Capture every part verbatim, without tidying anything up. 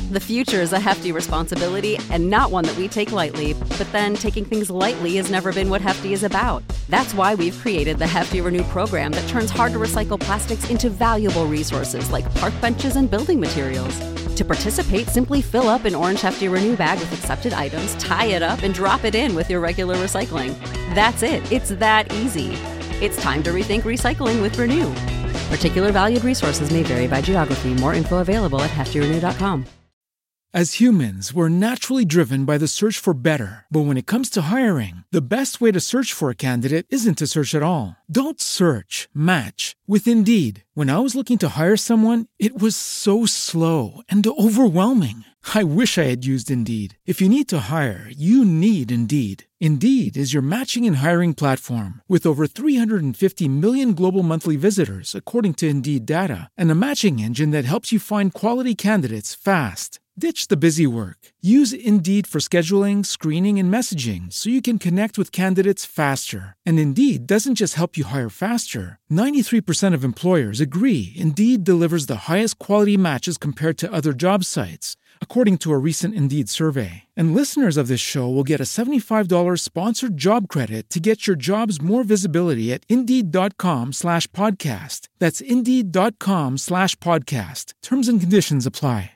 The future is a hefty responsibility and not one that we take lightly, but then taking things lightly has never been what Hefty is about. That's why we've created the Hefty Renew program that turns hard-to-recycle plastics into valuable resources like park benches and building materials. To participate, simply fill up an orange Hefty Renew bag with accepted items, tie it up, and drop it in with your regular recycling. That's it. It's that easy. It's time to rethink recycling with Renew. Particular valued resources may vary by geography. More info available at hefty renew dot com. As humans, we're naturally driven by the search for better. But when it comes to hiring, the best way to search for a candidate isn't to search at all. Don't search, match with Indeed. When I was looking to hire someone, it was so slow and overwhelming. I wish I had used Indeed. If you need to hire, you need Indeed. Indeed is your matching and hiring platform with over three hundred fifty million global monthly visitors, according to Indeed data, and a matching engine that helps you find quality candidates fast. Ditch the busy work. Use Indeed for scheduling, screening, and messaging so you can connect with candidates faster. And Indeed doesn't just help you hire faster. ninety-three percent of employers agree Indeed delivers the highest quality matches compared to other job sites, according to a recent Indeed survey. And listeners of this show will get a seventy-five dollars sponsored job credit to get your jobs more visibility at Indeed.com slash podcast. That's Indeed.com slash podcast. Terms and conditions apply.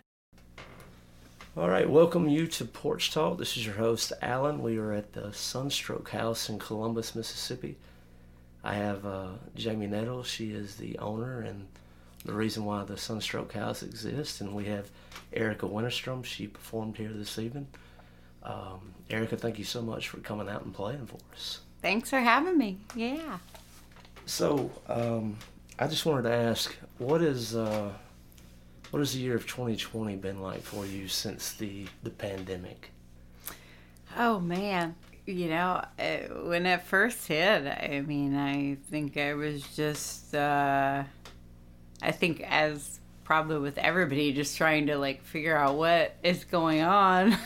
All right, welcome you to Porch Talk. This is your host, Alan. We are at the Sunstroke House in Columbus, Mississippi. I have uh, Jamie Nettle. She is the owner and the reason why the Sunstroke House exists. And we have Erica Winterstrom. She performed here this evening. Um, Erica, thank you so much for coming out and playing for us. Thanks for having me. Yeah. So, um, I just wanted to ask, what is... Uh, What has the year of twenty twenty been like for you since the, the pandemic? Oh, man. You know, when it first hit, I mean, I think I was just, uh, I think as probably with everybody, just trying to, like, figure out what is going on.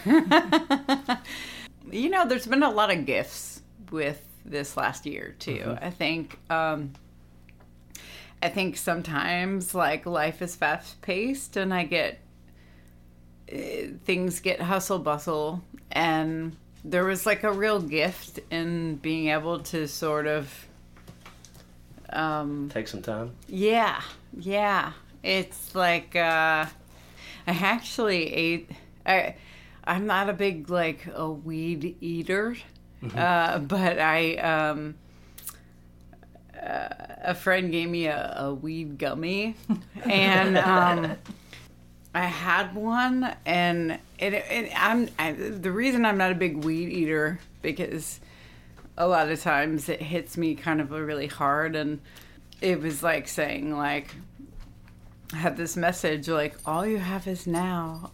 You know, there's been a lot of gifts with this last year, too. Mm-hmm. I think... Um, I think sometimes, like, life is fast-paced, and I get, uh, things get hustle-bustle, and there was, like, a real gift in being able to sort of... Um, Take some time? Yeah, yeah. It's like, uh, I actually ate... I, I'm not a big, like, a weed eater, mm-hmm. uh, but I... Um, Uh, a friend gave me a, a weed gummy, and um, I had one, and it, it, I'm I, the reason I'm not a big weed eater because a lot of times it hits me kind of really hard, and it was like saying like I had this message like all you have is now.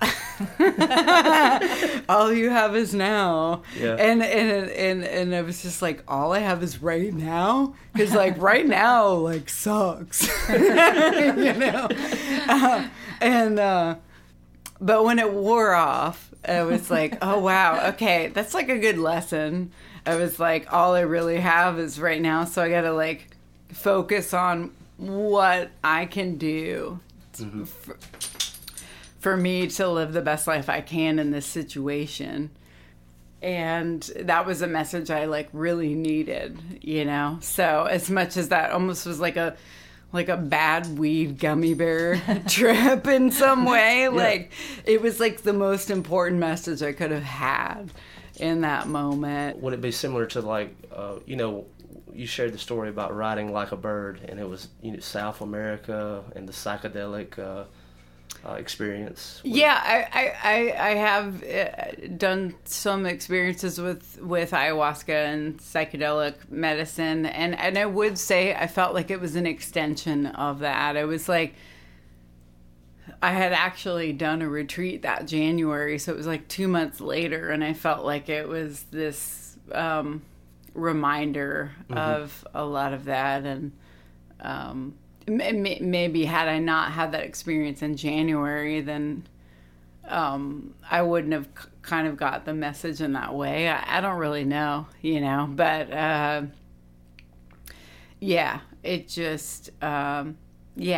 All you have is now. Yeah. And and and and I was just like, all I have is right now, because like right now like sucks, you know. Uh, and uh, but when it wore off, I was like, oh wow, okay, that's like a good lesson. I was like, all I really have is right now, so I gotta like focus on what I can do. Mm-hmm. For, for me to live the best life I can in this situation. And that was a message I like really needed, you know? So as much as that almost was like a like a bad weed gummy bear trip in some way, yeah. Like it was like the most important message I could have had in that moment. Would it be similar to like, uh, you know, you shared the story about riding like a bird, and it was, you know, South America and the psychedelic uh, uh, experience? Yeah, I, I, I have done some experiences with, with ayahuasca and psychedelic medicine, and, and I would say I felt like it was an extension of that. It was like I had actually done a retreat that January, so it was like two months later, and I felt like it was this um, reminder mm-hmm. of a lot of that, and um, maybe had I not had that experience in January, then um, I wouldn't have c- kind of got the message in that way. I, I don't really know, you know, but uh, yeah, it just, um, yeah,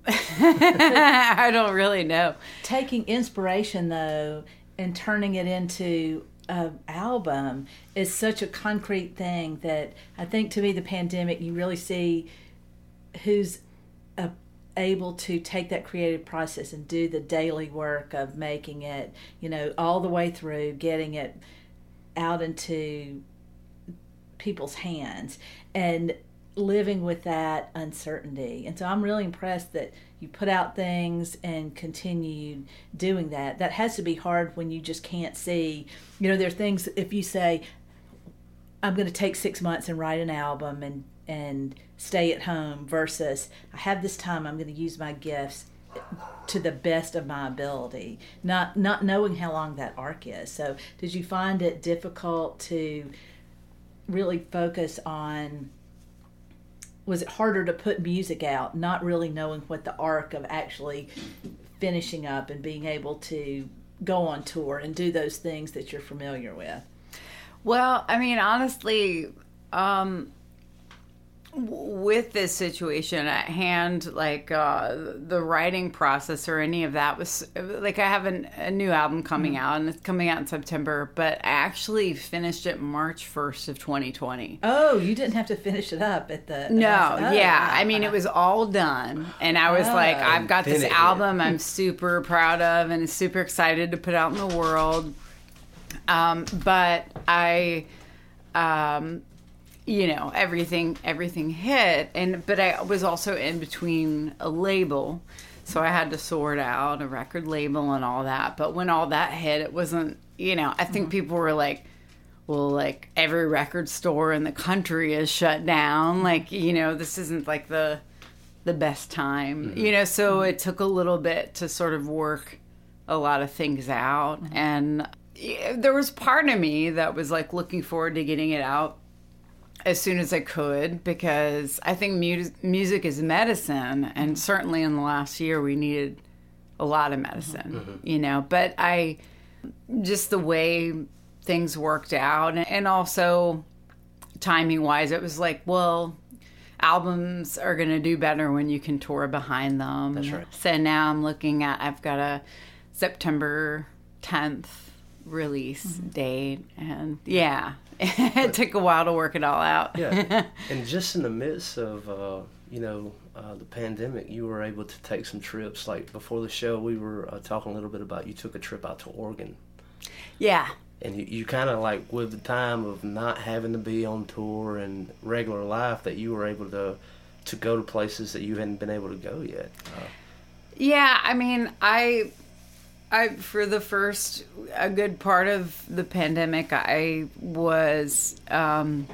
I don't really know. Taking inspiration, though, and turning it into an album is such a concrete thing that I think, to me, the pandemic, you really see who's a, able to take that creative process and do the daily work of making it, you know, all the way through, getting it out into people's hands and living with that uncertainty. And so I'm really impressed that you put out things and continued doing that. That has to be hard when you just can't see. You know, there are things, if you say, I'm going to take six months and write an album and, and stay at home versus I have this time, I'm going to use my gifts to the best of my ability, not not knowing how long that arc is. So did you find it difficult to really focus on, was it harder to put music out, not really knowing what the arc of actually finishing up and being able to go on tour and do those things that you're familiar with? Well, I mean, honestly, um, with this situation at hand, like uh, the writing process or any of that was like, I have an, a new album coming mm-hmm. out and it's coming out in September, but I actually finished it March first of twenty twenty. Oh, you didn't have to finish it up at the... No, oh, yeah. I mean, it was all done. And I was oh. like, I've got this album I'm super proud of and super excited to put out in the world. Um, but I... Um, you know, everything, everything hit. And, but I was also in between a label. So I had to sort out a record label and all that. But when all that hit, it wasn't, you know, I think mm-hmm. people were like, well, like every record store in the country is shut down. Like, you know, this isn't like the, the best time, mm-hmm. you know, so mm-hmm. it took a little bit to sort of work a lot of things out. Mm-hmm. And there was part of me that was like looking forward to getting it out as soon as I could, because I think mu- music is medicine, and certainly in the last year we needed a lot of medicine, mm-hmm. you know, but I, just the way things worked out, and also timing-wise, it was like, well, albums are going to do better when you can tour behind them. That's right. So now I'm looking at, I've got a September tenth release mm-hmm. date, and yeah, it took a while to work it all out. Yeah, and just in the midst of, uh, you know, uh, the pandemic, you were able to take some trips. Like before the show, we were uh, talking a little bit about you took a trip out to Oregon. Yeah. And you, you kind of like, with the time of not having to be on tour and regular life, that you were able to to go to places that you hadn't been able to go yet. Uh, yeah, I mean, I... I, for the first, a good part of the pandemic, I was um,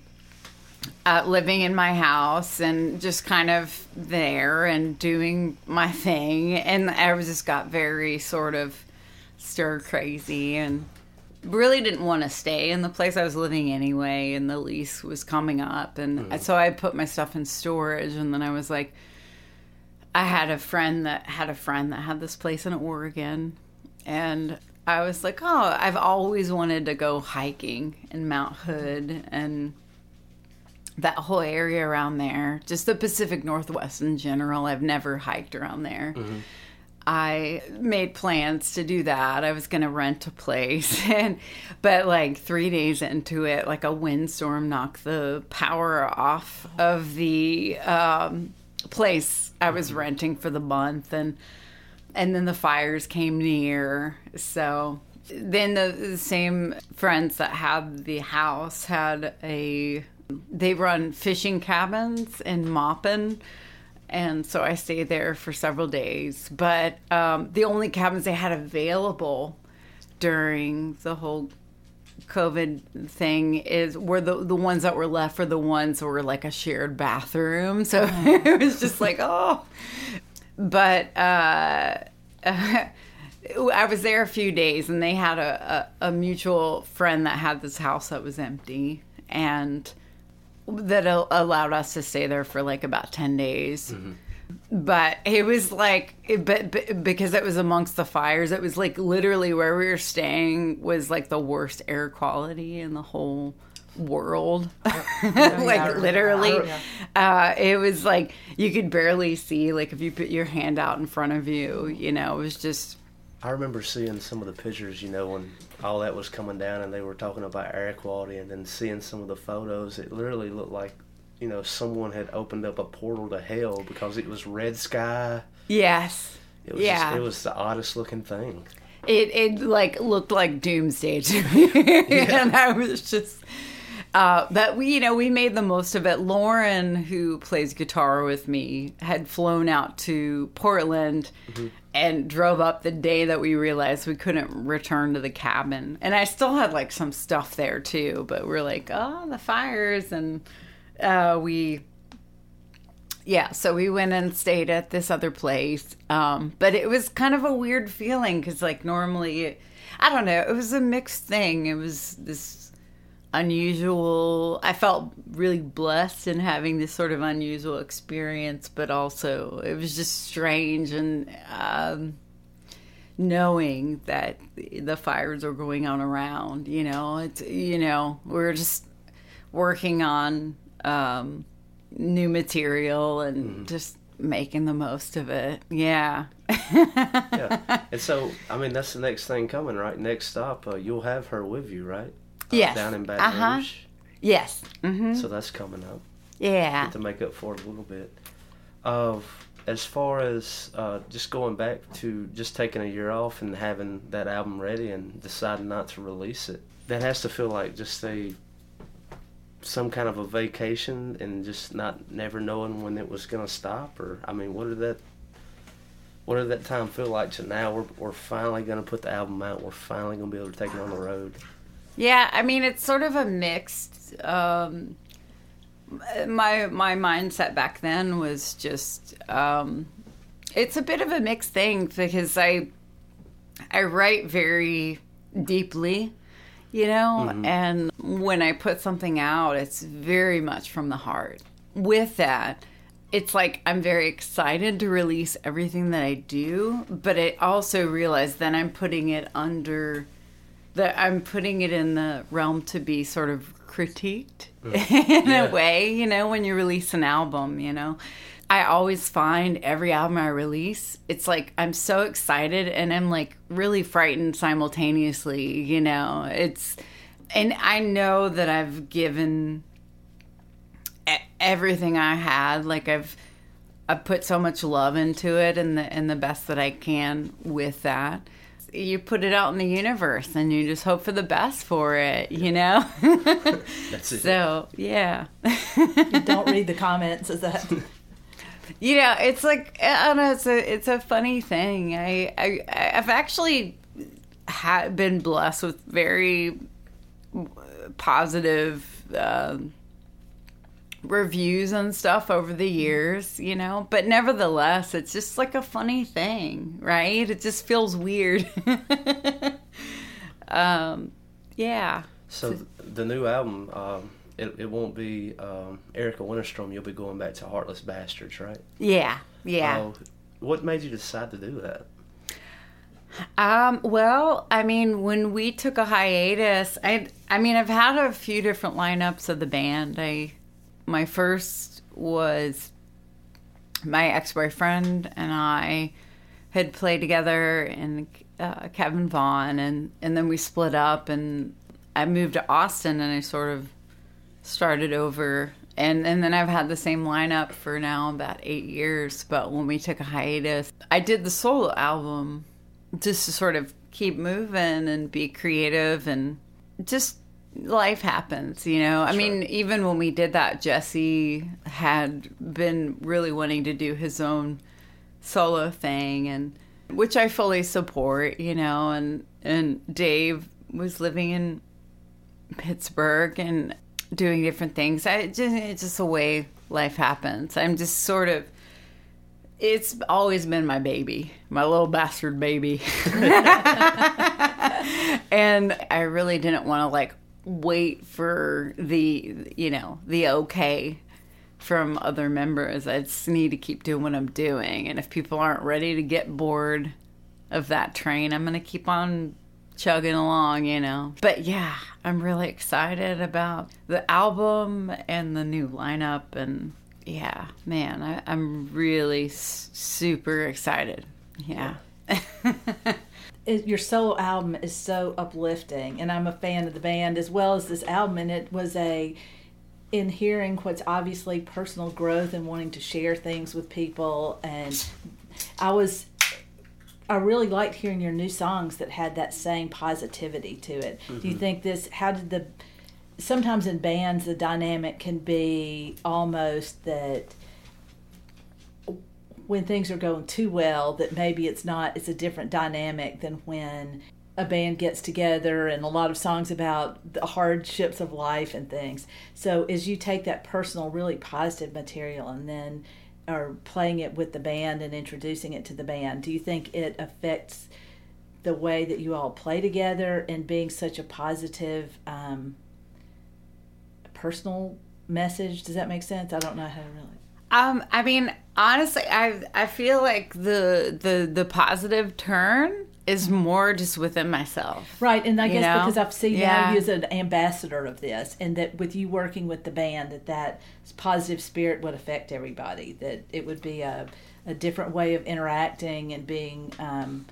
uh, living in my house and just kind of there and doing my thing. And I was just got very sort of stir crazy and really didn't want to stay in the place I was living anyway. And the lease was coming up. And mm-hmm. so I put my stuff in storage. And then I was like, I had a friend that had a friend that had this place in Oregon, and I was like, oh, I've always wanted to go hiking in Mount Hood and that whole area around there, just the Pacific Northwest in general. I've never hiked around there. Mm-hmm. I made plans to do that. I was going to rent a place, and but like three days into it, like a windstorm knocked the power off of the um, place I was renting for the month, and and then the fires came near. So then the, the same friends that had the house had a, they run fishing cabins in Maupin, and so I stayed there for several days. But um, the only cabins they had available during the whole COVID thing is were the the ones that were left for the ones that were like a shared bathroom. So oh. It was just like, oh. But uh, uh, I was there a few days, and they had a, a, a mutual friend that had this house that was empty, and that allowed us to stay there for like about ten days. Mm-hmm. But it was like, it, but, but because it was amongst the fires, it was like literally where we were staying was like the worst air quality in the whole world. Yeah, like literally. Yeah. Uh, it was like you could barely see, like if you put your hand out in front of you, you know, it was just. I remember seeing some of the pictures, you know, when all that was coming down and they were talking about air quality, and then seeing some of the photos, it literally looked like, you know, someone had opened up a portal to hell because it was red sky. Yes. It was yeah. Just, it was the oddest looking thing. It, it like looked like doomsday to me. Yeah. And I was just, uh, but we, you know, we made the most of it. Lauren, who plays guitar with me, had flown out to Portland mm-hmm. and drove up the day that we realized we couldn't return to the cabin. And I still had like some stuff there too, but we're like, oh, the fires. And uh, we, yeah, so we went and stayed at this other place. Um, but it was kind of a weird feeling because like normally, I don't know, it was a mixed thing. It was this unusual, I felt really blessed in having this sort of unusual experience, but also it was just strange, and um, knowing that the fires are going on around, you know, it's, you know, we're just working on um, new material and mm-hmm. just making the most of it. Yeah. Yeah. And so, I mean, that's the next thing coming, right? Next stop, uh, you'll have her with you, right? Uh, yes. Down in Baton uh-huh. Rouge. Yes. Mm-hmm. So that's coming up. Yeah. Get to make up for it a little bit. Uh, as far as uh, just going back to just taking a year off and having that album ready and deciding not to release it, that has to feel like just a some kind of a vacation and just not never knowing when it was going to stop. Or I mean, what did that what did that time feel like to now? We're we're finally going to put the album out. We're finally going to be able to take it on the road. Yeah, I mean, it's sort of a mixed, um, my my mindset back then was just, um, it's a bit of a mixed thing because I, I write very deeply, you know, mm-hmm. and when I put something out, it's very much from the heart. With that, it's like I'm very excited to release everything that I do, but I also realize then I'm putting it under... that I'm putting it in the realm to be sort of critiqued mm. in yeah. a way, you know, when you release an album, you know. I always find every album I release, it's like I'm so excited and I'm like really frightened simultaneously, you know. It's, and I know that I've given everything I had, like I've I've put so much love into it and the and the best that I can with that. You put it out in the universe and you just hope for the best for it, you know? That's it. So, yeah. You don't read the comments, is that? You know, it's like, I don't know, it's a, it's a funny thing. I, I, I've actually ha- been blessed with very positive um, reviews and stuff over the years, you know, but nevertheless, it's just like a funny thing, right? It just feels weird. um, yeah. So the new album, um, it, it won't be um, Erica Winterstrom. You'll be going back to Heartless Bastards, right? Yeah, yeah. Uh, what made you decide to do that? Um, well, I mean, when we took a hiatus, I, I mean, I've had a few different lineups of the band. I My first was my ex-boyfriend and I had played together in uh, Kevin Vaughn, and, and then we split up and I moved to Austin and I sort of started over. And, and then I've had the same lineup for now about eight years. But when we took a hiatus, I did the solo album just to sort of keep moving and be creative, and just life happens, you know. I mean, even when we did that, Jesse had been really wanting to do his own solo thing, and which I fully support, you know. And and Dave was living in Pittsburgh and doing different things. I just it's just the way life happens. I'm just sort of. It's always been my baby, my little bastard baby. And I really didn't want to, like, wait for the, you know, the okay from other members. I just need to keep doing what I'm doing. And if people aren't ready to get bored of that train, I'm going to keep on chugging along, you know. But, yeah, I'm really excited about the album and the new lineup. And yeah, man, I, I'm really s- super excited. Yeah. It, your solo album is so uplifting, and I'm a fan of the band as well as this album. And it was a, in hearing what's obviously personal growth and wanting to share things with people. And I was, I really liked hearing your new songs that had that same positivity to it. Mm-hmm. Do you think this, how did the, sometimes in bands the dynamic can be almost that when things are going too well, that maybe it's not, it's a different dynamic than when a band gets together and a lot of songs about the hardships of life and things. So as you take that personal, really positive material and then are playing it with the band and introducing it to the band, do you think it affects the way that you all play together and being such a positive um, personal message? Does that make sense? I don't know how to really... Um, I mean, honestly, I I feel like the the the positive turn is more just within myself, right? And I guess know? because I've seen yeah. now you as an ambassador of this, and that with you working with the band, that that positive spirit would affect everybody. That it would be a a different way of interacting and being. Um,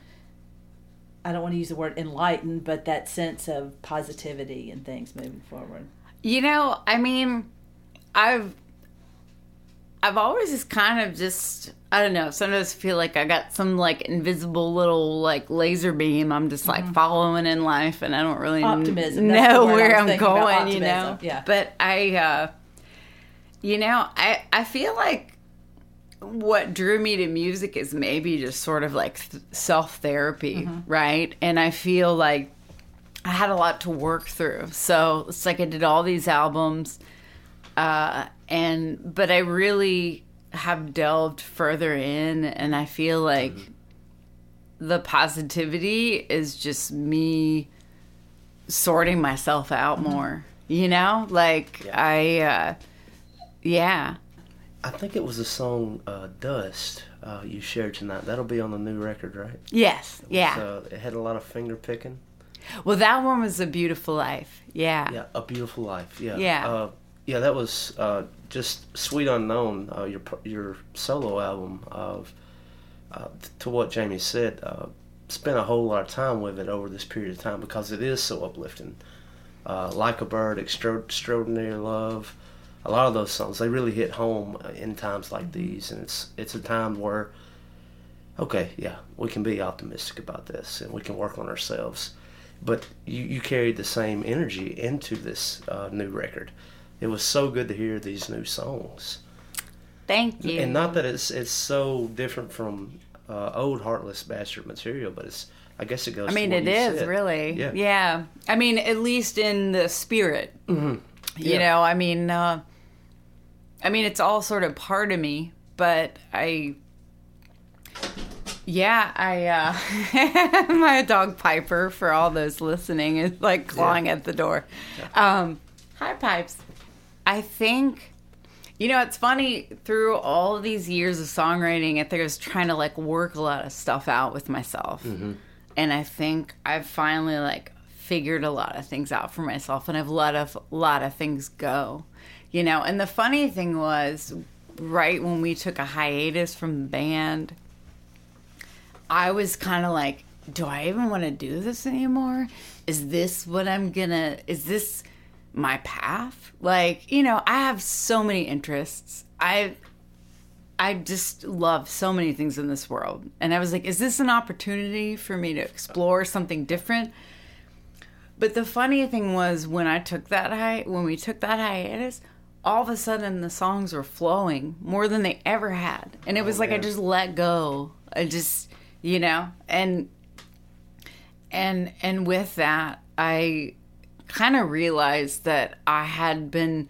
I don't want to use the word enlightened, but that sense of positivity and things moving forward. You know, I mean, I've. I've always just kind of just, I don't know, sometimes feel like I got some like invisible little like laser beam I'm just like mm-hmm. following in life, and I don't really optimism. N- know where I'm going, you know? Yeah. But I, uh, you know, I, I feel like what drew me to music is maybe just sort of like th- self-therapy, mm-hmm. right? And I feel like I had a lot to work through. So it's like I did all these albums, uh, and but I really have delved further in, and I feel like mm-hmm. the positivity is just me sorting myself out mm-hmm. more. You know, like yeah. I, uh, yeah. I think it was the song uh, "Dust" uh, you shared tonight. That'll be on the new record, right? Yes. It was, yeah. Uh, it had a lot of finger picking. Well, that one was "A Beautiful Life." Yeah. Yeah, "A Beautiful Life." Yeah. Yeah. Uh, yeah, that was uh, just "Sweet Unknown." Uh, your your solo album. Of uh, to what Jamie said, uh, spent a whole lot of time with it over this period of time because it is so uplifting. Uh, "Like a Bird," Extra- "Extraordinary Love." A lot of those songs, they really hit home in times like these, and it's it's a time where, okay, yeah, we can be optimistic about this, and we can work on ourselves. But you, you carried the same energy into this uh, new record. It was so good to hear these new songs. Thank you. And not that it's it's so different from uh, old Heartless Bastard material, but it's I guess it goes. I mean, to what it you is said. really, yeah. yeah. I mean, at least in the spirit. Mm-hmm. You yeah. know, I mean, uh, I mean, it's all sort of part of me, but I, yeah, I, uh, my dog Piper, for all those listening, is like clawing yeah. at the door. Yeah. Um, hi, Pipes. I think, you know, it's funny, through all of these years of songwriting, I think I was trying to like work a lot of stuff out with myself. Mm-hmm. And I think I've finally like figured a lot of things out for myself, and I've let a lot of things go, you know. And the funny thing was, right when we took a hiatus from the band, I was kind of like, do I even want to do this anymore? Is this what I'm gonna, is this my path? Like, you know, I have so many interests. I I just love so many things in this world. And I was like, is this an opportunity for me to explore something different? But the funny thing was, when I took that hi- when we took that hiatus, all of a sudden the songs were flowing more than they ever had. And it was oh, like man. I just let go. I just, you know, and and and with that, I kind of realized that I had been,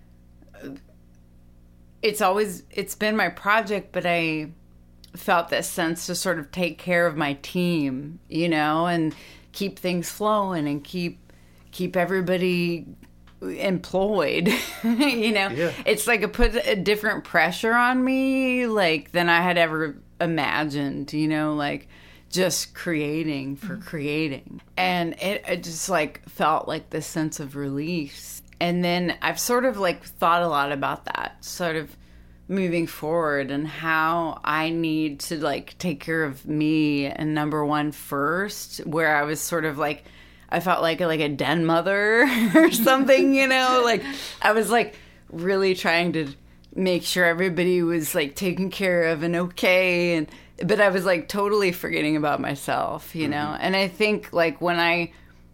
it's always, it's been my project, but I felt this sense to sort of take care of my team, you know, and keep things flowing and keep keep everybody employed. You know, yeah. It's like it put a different pressure on me, like, than I had ever imagined, you know, like just creating for mm-hmm. creating. And it, it just like felt like this sense of release. And then I've sort of like thought a lot about that, sort of moving forward, and how I need to like take care of me and number one first, where I was sort of like, I felt like like a den mother or something, you know, like I was like really trying to make sure everybody was like taken care of and okay. And, but I was like totally forgetting about myself, you know? Mm-hmm. And I think like when I,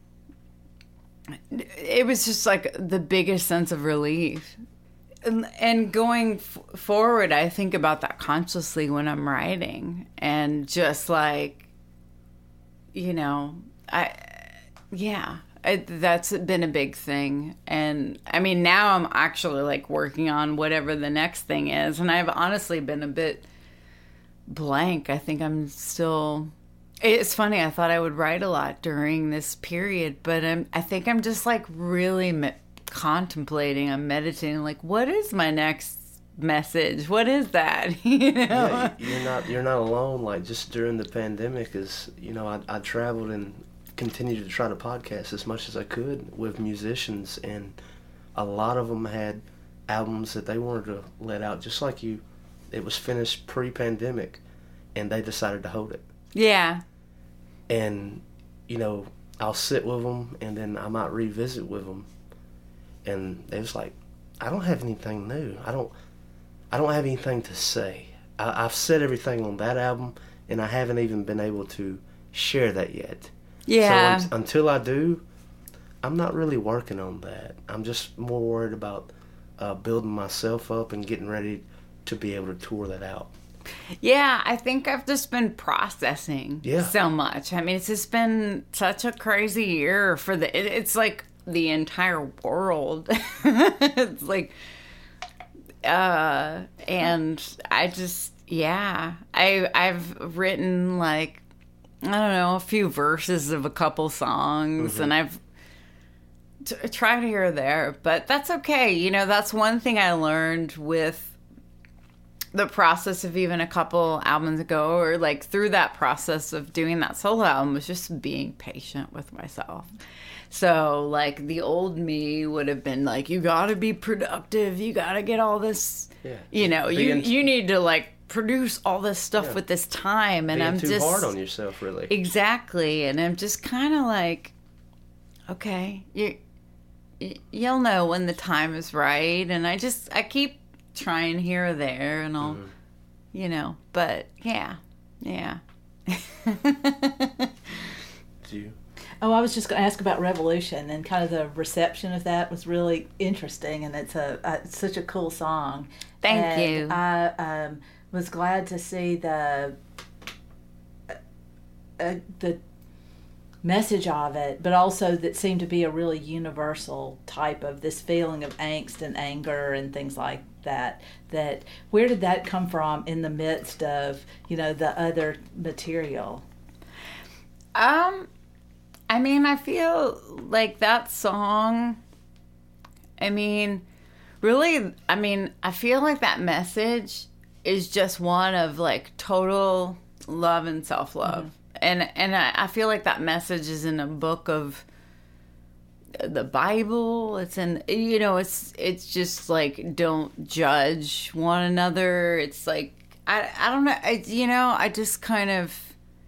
it was just like the biggest sense of relief. And, and going f- forward, I think about that consciously when I'm writing, and just like, you know, I, yeah, I, that's been a big thing. And I mean, now I'm actually like working on whatever the next thing is. And I've honestly been a bit blank. I think I'm still, it's funny. I thought I would write a lot during this period, but I'm, I think I'm just like really me- contemplating, I'm meditating, like, what is my next message? What is that? You know? Yeah, you're not, you're not alone. Like just during the pandemic, is, you know, I, I traveled and continued to try to podcast as much as I could with musicians, and a lot of them had albums that they wanted to let out, just like you. It was finished pre-pandemic, and they decided to hold it. Yeah. And, you know, I'll sit with them, and then I might revisit with them, and they was like, I don't have anything new. I don't, I don't have anything to say. I, I've said everything on that album, and I haven't even been able to share that yet. Yeah. So un- until I do, I'm not really working on that. I'm just more worried about uh, building myself up and getting ready to be able to tour that out. Yeah, I think I've just been processing yeah. so much. I mean, it's just been such a crazy year for the, it, it's like the entire world. It's like, uh, and I just, yeah, I, I've written like, I don't know, a few verses of a couple songs, mm-hmm. and I've t- tried here or there, but that's okay. You know, that's one thing I learned with the process of even a couple albums ago, or like through that process of doing that solo album, was just being patient with myself. So like the old me would have been like, you gotta be productive, you gotta get all this, yeah. you know, you, in- you need to like produce all this stuff yeah. with this time. And Being I'm too just hard on yourself, really. Exactly. And I'm just kind of like, okay, you, you'll know when the time is right. And I just, I keep trying here or there, and I'll, mm-hmm. you know, but yeah, yeah. Do you? Oh, I was just going to ask about Revolution, and kind of the reception of that was really interesting, and it's a, a it's such a cool song. Thank and you. I um, was glad to see the uh, uh, the message of it, but also that seemed to be a really universal type of this feeling of angst and anger and things like that. That where did that come from in the midst of, you know, the other material? Um, I mean, I feel like that song, I mean, really, I mean, I feel like that message is just one of like total love and self-love. Mm-hmm. And and I, I feel like that message is in a book of the Bible. It's in, you know, it's it's just like, don't judge one another. It's like, I, I don't know, I, you know, I just kind of,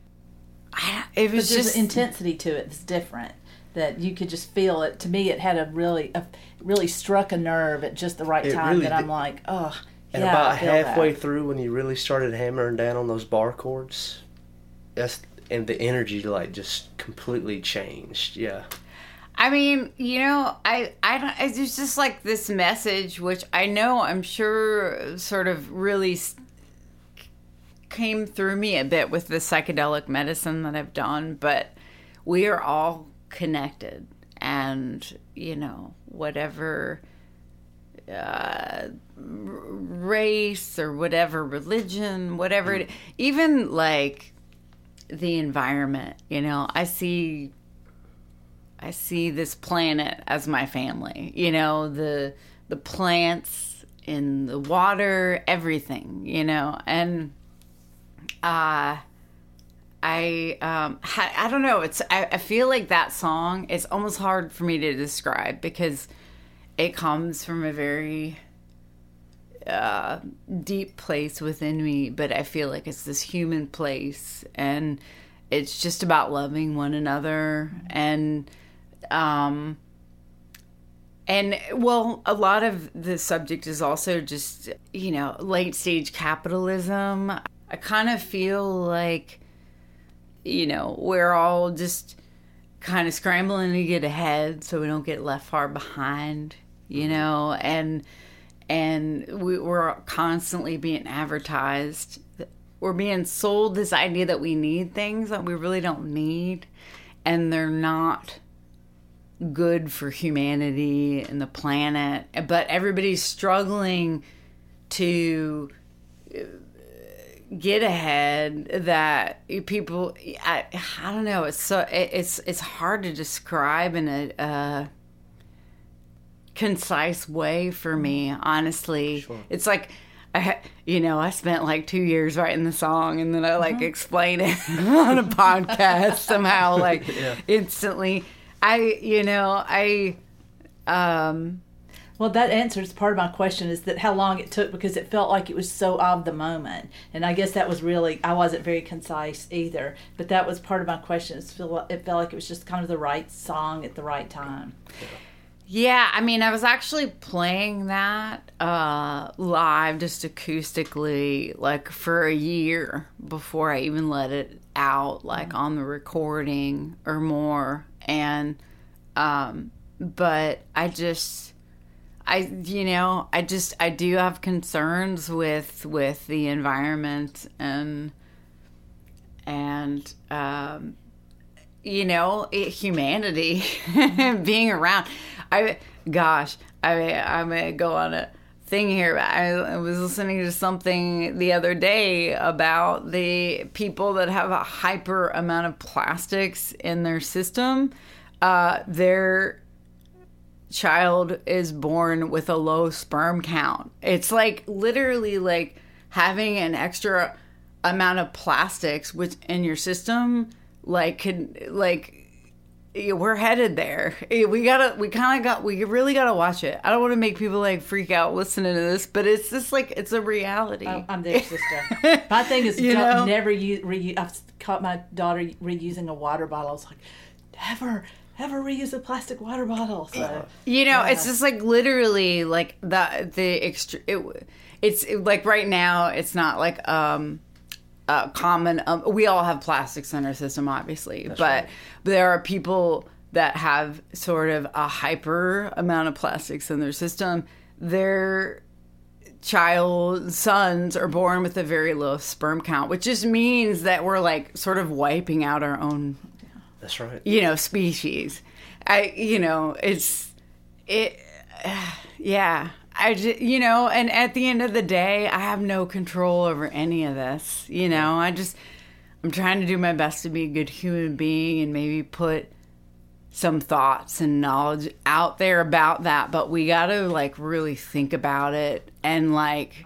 I, it was but there's just an intensity to it that's different, that you could just feel it. To me, it had a really, a, really struck a nerve at just the right it time, really that I'm did. like, oh, and yeah, about I feel halfway that. through, when you really started hammering down on those bar chords, that's, and the energy like just completely changed. Yeah. I mean, you know, I, I don't, it's just like this message, which I know, I'm sure sort of really came through me a bit with the psychedelic medicine that I've done, but we are all connected, and, you know, whatever uh, race or whatever religion, whatever, mm. it, even like the environment, you know, I see... I see this planet as my family, you know, the the plants in the water, everything, you know, and uh, I um ha- I don't know. It's I, I feel like that song. It's almost hard for me to describe because it comes from a very uh, deep place within me. But I feel like it's this human place, and it's just about loving one another, and um. And, well, a lot of the subject is also just, you know, late stage capitalism. I kind of feel like, you know, we're all just kind of scrambling to get ahead so we don't get left far behind, you know, and and we, we're constantly being advertised. We're being sold this idea that we need things that we really don't need, and they're not good for humanity and the planet, but everybody's struggling to get ahead. That people, I, I don't know. It's so it's it's hard to describe in a, a concise way for me. Honestly, sure. It's like, I, you know, I spent like two years writing the song, and then I like uh-huh. explain it on a podcast somehow, like yeah. instantly. I, you know, I, um... Well, that answers part of my question, is that how long it took, because it felt like it was so of the moment. And I guess that was really, I wasn't very concise either, but that was part of my question. It felt, it felt like it was just kind of the right song at the right time. Yeah, I mean, I was actually playing that uh, live, just acoustically, like for a year before I even let it out, like on the recording or more. And, um, but I just, I, you know, I just, I do have concerns with, with the environment and, and, um, you know, it, humanity being around. I, gosh, I, I'm going to go on a thing here. I, I was listening to something the other day about the people that have a hyper amount of plastics in their system. Uh, their child is born with a low sperm count. It's like literally like having an extra amount of plastics which in your system, like could like. We're headed there. We gotta, we kind of got, we really gotta watch it. I don't want to make people like freak out listening to this, but it's just like, it's a reality. Oh, I'm there, sister. My thing is, you know? never use, reuse. I've caught my daughter reusing a water bottle. I was like, never, ever reuse a plastic water bottle. So, you know, yeah. It's just like literally like the, the extra, it, it's it, like right now, it's not like, um, Uh, common, um, we all have plastics in our system, obviously, That's but right. there are people that have sort of a hyper amount of plastics in their system. Their child sons are born with a very low sperm count, which just means that we're like sort of wiping out our own. That's right. You know, species. I, you know, it's it. Uh, yeah. I just, you know, and at the end of the day, I have no control over any of this. You know, I just, I'm trying to do my best to be a good human being and maybe put some thoughts and knowledge out there about that. But we got to, like, really think about it and, like,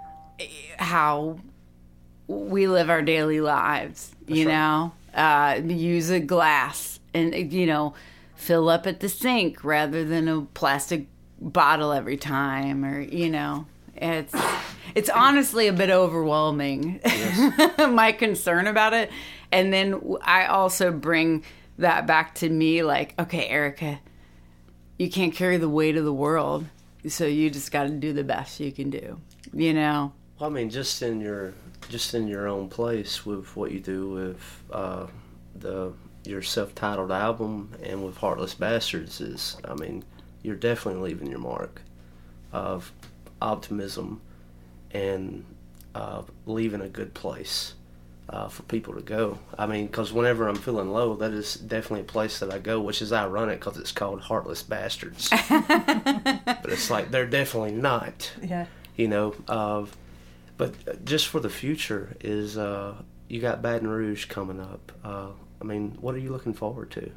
how we live our daily lives, you That's know? Right. Uh, use a glass and, you know, fill up at the sink rather than a plastic bottle every time, or you know, it's it's honestly a bit overwhelming. Yes. My concern about it, and then I also bring that back to me, like, okay, Erica, you can't carry the weight of the world, so you just got to do the best you can do, you know. Well, I mean, just in your just in your own place with what you do with uh, the your self-titled album and with Heartless Bastards is, I mean, you're definitely leaving your mark of optimism and uh, leaving a good place uh, for people to go. I mean, because whenever I'm feeling low, that is definitely a place that I go, which is ironic because it's called Heartless Bastards. But it's like, they're definitely not. Yeah. You know, uh, but just for the future is uh, you got Baton Rouge coming up. Uh, I mean, what are you looking forward to?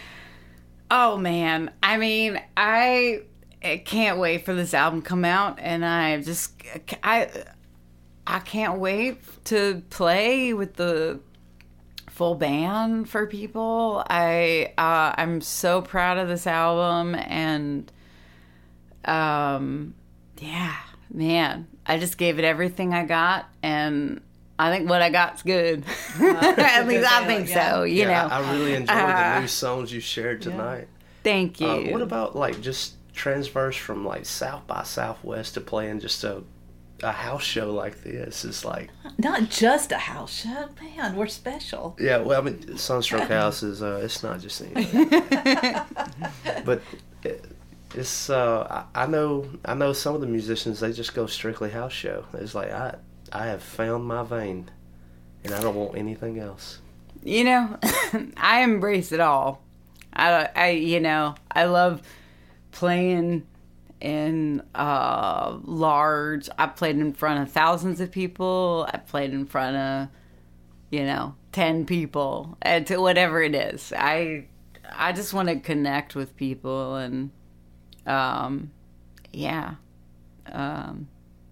Oh, man. I mean, I, I can't wait for this album to come out, and I just, I, I can't wait to play with the full band for people. I uh, I'm so proud of this album, and um, yeah, man, I just gave it everything I got, and I think what I got's good. Uh, At least I think yeah. so. You yeah, know, I really enjoyed uh, the new songs you shared tonight. Yeah. Thank you. Uh, what about like just transverse from like South by Southwest to playing just a a house show like this? It's like not just a house show, man. We're special. Yeah, well, I mean, Sunstroke House is uh, it's not just anything, but it, it's uh, I, I know I know some of the musicians, they just go strictly house show. It's like I I have found my vein, and I don't want anything else. You know, I embrace it all. I I you know I love playing in uh, large. I played in front of thousands of people. I played in front of, you know, ten people. And to whatever it is, I I just want to connect with people, and um, yeah, um,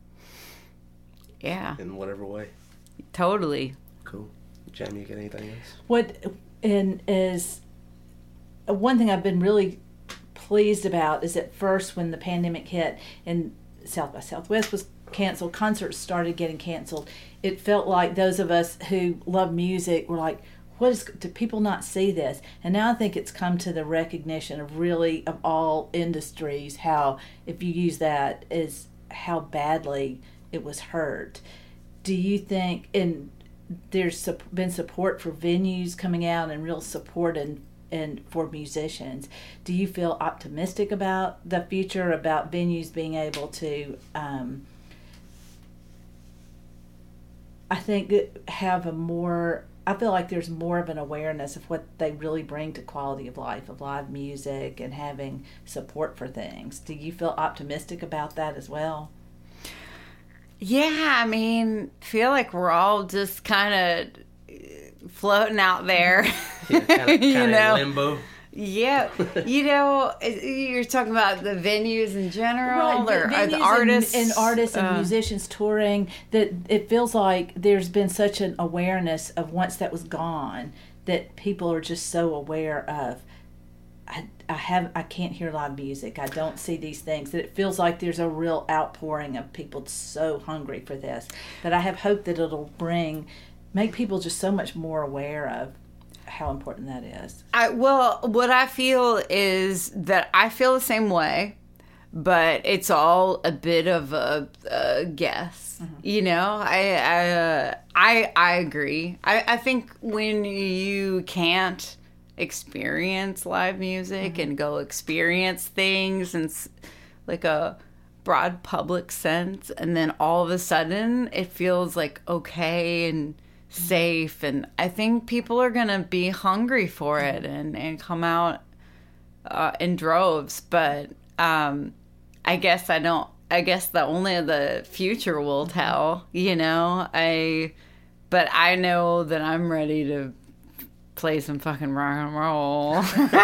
yeah, in whatever way. Totally. Cool. Jamie, you got anything else? What and is one thing I've been really pleased about is at first when the pandemic hit and South by Southwest was canceled, concerts started getting canceled, it felt like those of us who love music were like, what is, do people not see this? And now I think it's come to the recognition of really of all industries how, if you use that, is how badly it was hurt. Do you think, and there's been support for venues coming out and real support and and for musicians, do you feel optimistic about the future, about venues being able to, um, I think, have a more, I feel like there's more of an awareness of what they really bring to quality of life, of live music and having support for things. Do you feel optimistic about that as well? Yeah, I mean, feel like we're all just kind of floating out there. Yeah, kind of, you know, in limbo. Yeah, you know, you're talking about the venues in general, right, or, venues or the artists and, and artists and uh, musicians touring. That it feels like there's been such an awareness of once that was gone, that people are just so aware of. I, I have I can't hear live music. I don't see these things. That it feels like there's a real outpouring of people so hungry for this. That I have hope that it'll bring. Make people just so much more aware of how important that is. I, well, what I feel is that I feel the same way, but it's all a bit of a, a guess. Mm-hmm. You know, I I, uh, I I agree. I, I think when you can't experience live music mm-hmm. and go experience things in like a broad public sense, and then all of a sudden it feels like okay and safe, and I think people are gonna be hungry for it and and come out uh, in droves. But um, I guess I don't. I guess the only the future will tell. You know, I. But I know that I'm ready to play some fucking rock and roll,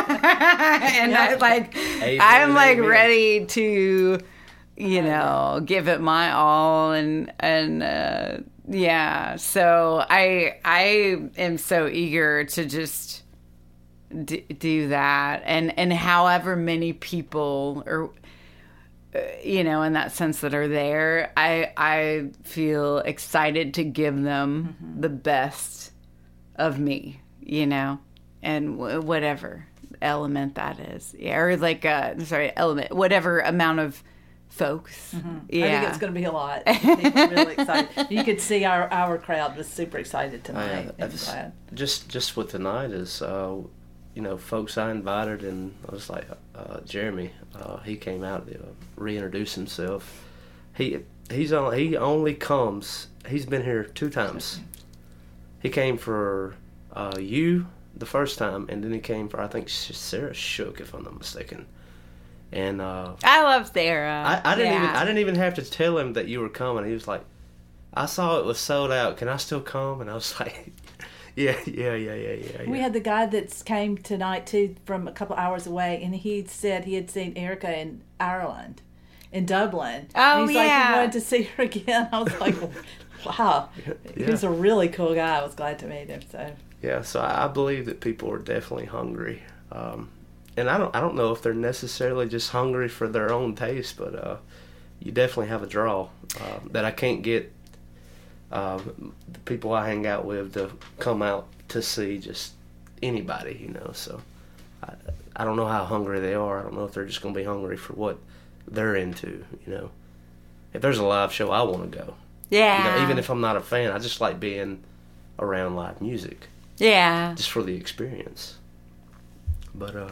and I like. Amen, I'm like amen. Ready to, you know, give it my all, and and. Uh, Yeah, so I I am so eager to just d- do that, and and however many people or uh, you know, in that sense that are there, I I feel excited to give them mm-hmm. the best of me, you know, and w- whatever element that is, yeah, or like uh sorry element whatever amount of folks. Mm-hmm. Yeah. I think it's going to be a lot. People are really excited. You could see our, our crowd was super excited tonight. Uh, glad. Just just with tonight is, uh, you know, folks I invited, and I was like, uh, Jeremy, uh, he came out to uh, reintroduce himself. He he's on, he only comes. He's been here two times. He came for uh, you the first time, and then he came for I think Sarah Shook, if I'm not mistaken. And uh, I love Sarah. I, I didn't yeah. even I didn't even have to tell him that you were coming. He was like, I saw it was sold out. Can I still come? And I was like, yeah, yeah, yeah, yeah, yeah. We yeah. had the guy that came tonight too from a couple hours away, and he said he had seen Erica in Ireland, in Dublin. Oh, and he's yeah. like, he wanted to see her again. I was like, wow. Yeah. He was a really cool guy. I was glad to meet him. So Yeah, so I believe that people are definitely hungry. Um, and I don't I don't know if they're necessarily just hungry for their own taste, but uh, you definitely have a draw uh, that I can't get uh, the people I hang out with to come out to see just anybody, you know. So I, I don't know how hungry they are. I don't know if they're just going to be hungry for what they're into, you know. If there's a live show, I want to go. Yeah. You know, even if I'm not a fan, I just like being around live music. Yeah. Just for the experience. But, uh,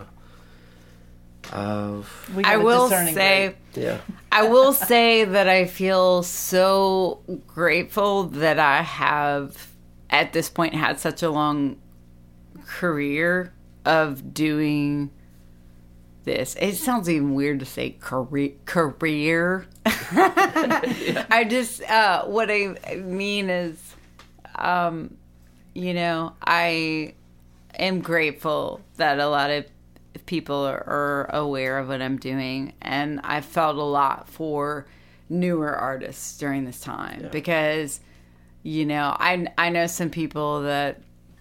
uh We got I a will discerning say, group. yeah. I will say that I feel so grateful that I have, at this point, had such a long career of doing this. It sounds even weird to say career. career. Yeah. I just, uh, what I mean is, um, you know, I am grateful that a lot of people are, are aware of what I'm doing, and I felt a lot for newer artists during this time Yeah. because, you know, I I know some people that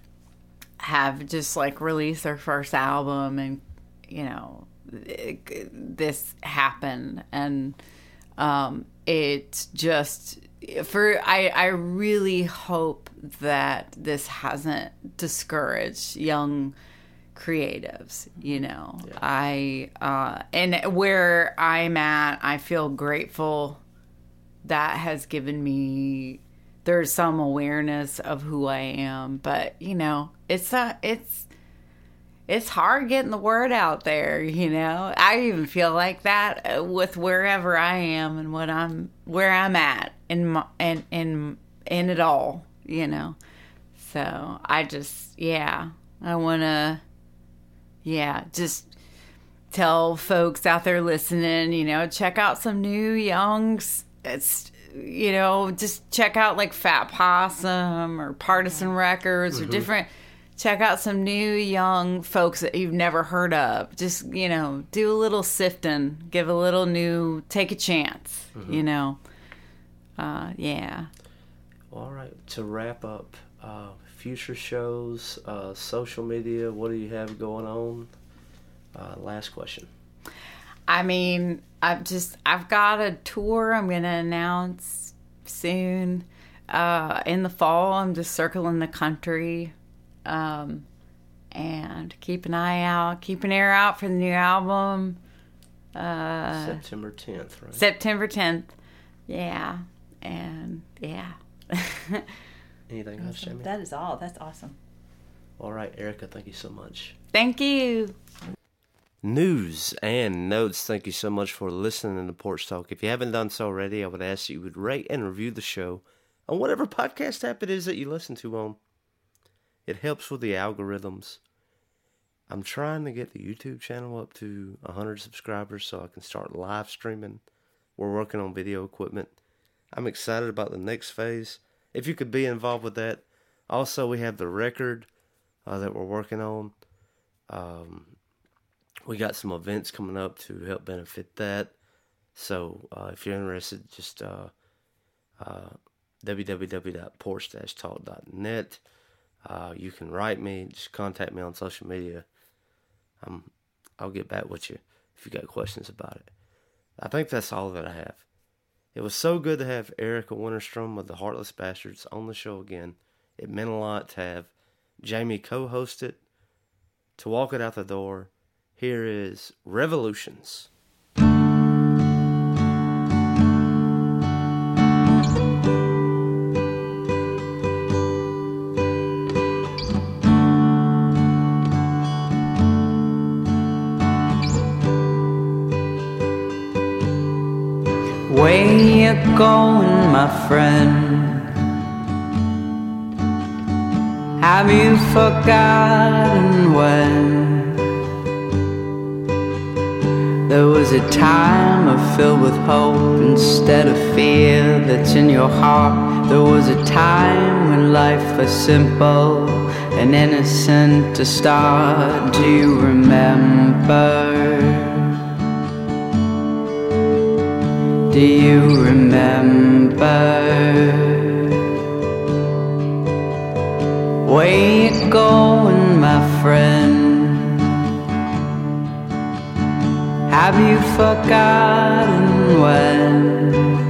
have just like released their first album, and you know, it, this happened, and um, it just for I I really hope that this hasn't discouraged young creatives, you know. Yeah. I uh and where I'm at, I feel grateful that has given me there's some awareness of who I am, but you know, it's a it's it's hard getting the word out there, you know. I even feel like that with wherever I am and what I'm where I'm at in my, in in in it all, you know. So, I just yeah, I want to Yeah, just tell folks out there listening, you know, check out some new youngs. It's, you know, just check out like Fat Possum or Partisan Records Mm-hmm. or different. Check out some new young folks that you've never heard of. Just, you know, do a little sifting, give a little new, take a chance, Mm-hmm. you know. Uh, yeah. Well, all right, to wrap up, uh, future shows, uh, social media, what do you have going on? Uh, last question. I mean, I've just, I've got a tour I'm going to announce soon. Uh, in the fall, I'm just circling the country. Um, and keep an eye out, keep an ear out for the new album. Uh, September tenth, right? September tenth. Yeah. And yeah. Anything else, Jamie? That is all. That's awesome. All right, Erica, thank you so much. Thank you. News and notes, thank you so much for listening to Porch Talk. If you haven't done so already, I would ask that you would rate and review the show on whatever podcast app it is that you listen to on. It helps with the algorithms. I'm trying to get the YouTube channel up to one hundred subscribers so I can start live streaming. We're working on video equipment. I'm excited about the next phase. If you could be involved with that. Also, we have the record uh, that we're working on. Um, we got some events coming up to help benefit that. So, uh, if you're interested, just uh, uh, w w w dot porch dash talk dot net. Uh, you can write me, just contact me on social media. Um, I'll get back with you if you got questions about it. I think that's all that I have. It was so good to have Erica Winterstrom of the Heartless Bastards on the show again. It meant a lot to have Jamie co-host it. To walk it out the door, here is Revolutions. Where you going, my friend? Have you forgotten when there was a time of filled with hope instead of fear that's in your heart? There was a time when life was simple and innocent to start. Do you remember? Do you remember? Where you going, my friend? Have you forgotten when?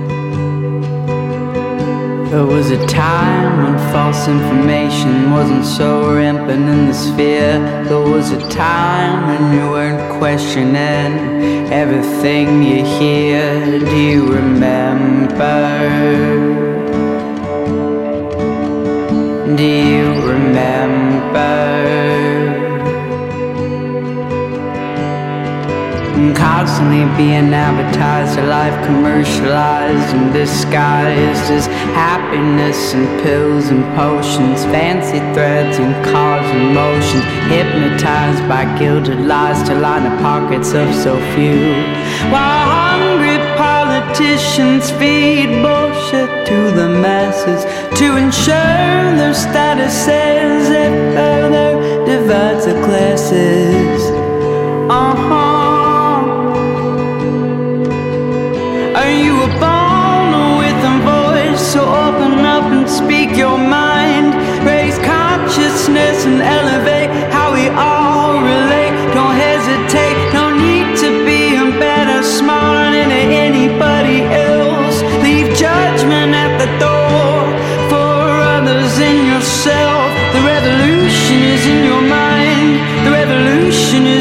There was a time when false information wasn't so rampant in the sphere. There was a time when you weren't questioning everything you hear. Do you remember? Do you remember? Constantly being advertised, a life commercialized and disguised as happiness and pills and potions, fancy threads and cars and motions, hypnotized by gilded lies to line the pockets of so few, while hungry politicians feed bullshit to the masses to ensure their statuses. It further divides the classes. Uh-huh. Are you a bone with a voice? So open up and speak your mind. Raise consciousness and elevate how we all relate. Don't hesitate, no need to be better, smarter than anybody else. Leave judgment at the door for others and yourself. The revolution is in your mind. The revolution is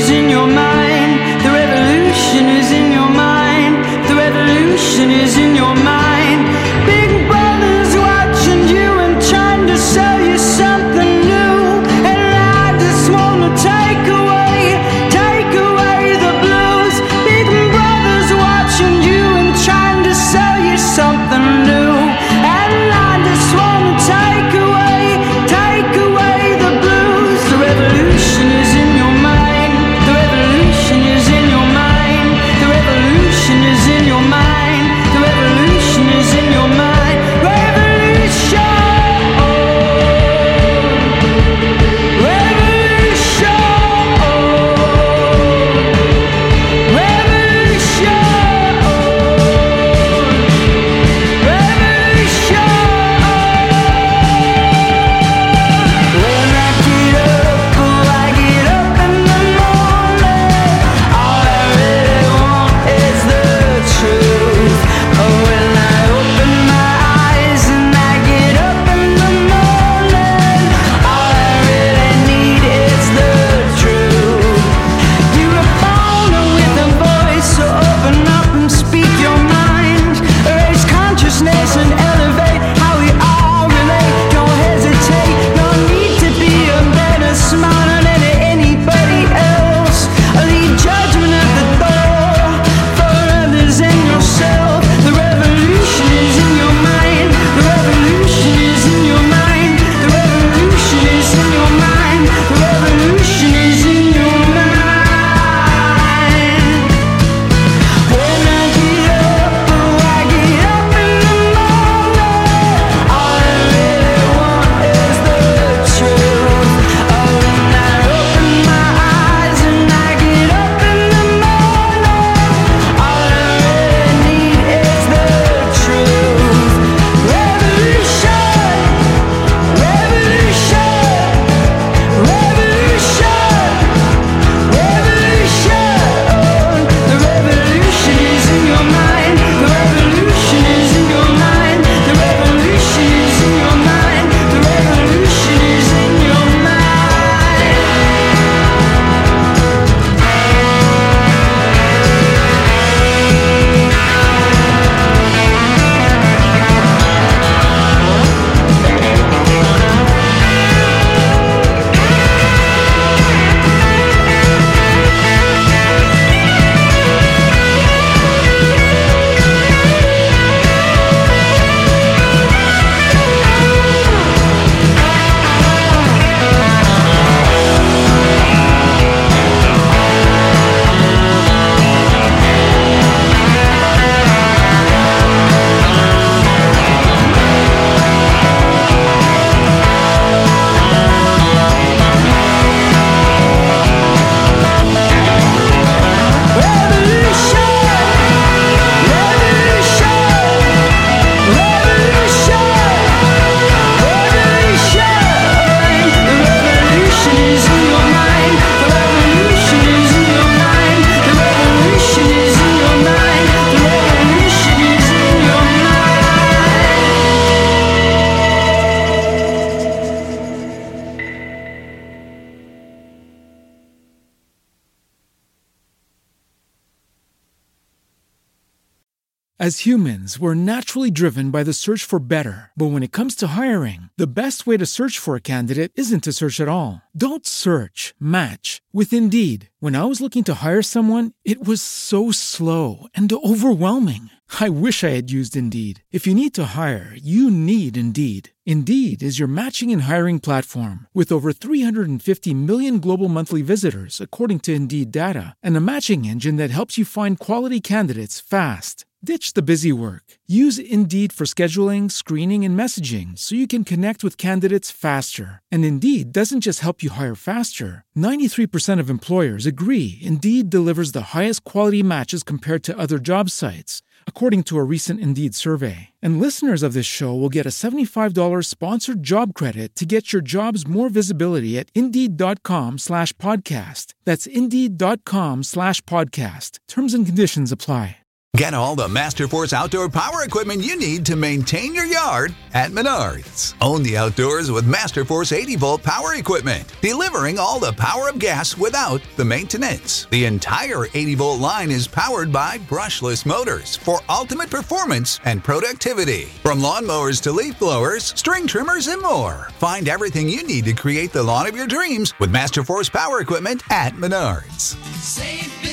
As humans, we're naturally driven by the search for better. But when it comes to hiring, the best way to search for a candidate isn't to search at all. Don't search, match with Indeed. When I was looking to hire someone, it was so slow and overwhelming. I wish I had used Indeed. If you need to hire, you need Indeed. Indeed is your matching and hiring platform with over three hundred fifty million global monthly visitors, according to Indeed data, and a matching engine that helps you find quality candidates fast. Ditch the busy work. Use Indeed for scheduling, screening, and messaging so you can connect with candidates faster. And Indeed doesn't just help you hire faster. ninety-three percent of employers agree Indeed delivers the highest quality matches compared to other job sites, according to a recent Indeed survey. And listeners of this show will get a seventy-five dollars sponsored job credit to get your jobs more visibility at Indeed.com slash podcast. That's Indeed.com slash podcast. Terms and conditions apply. Get all the Masterforce outdoor power equipment you need to maintain your yard at Menards. Own the outdoors with Masterforce eighty volt power equipment, delivering all the power of gas without the maintenance. The entire eighty volt line is powered by brushless motors for ultimate performance and productivity. From lawnmowers to leaf blowers, string trimmers, and more. Find everything you need to create the lawn of your dreams with Masterforce power equipment at Menards. Save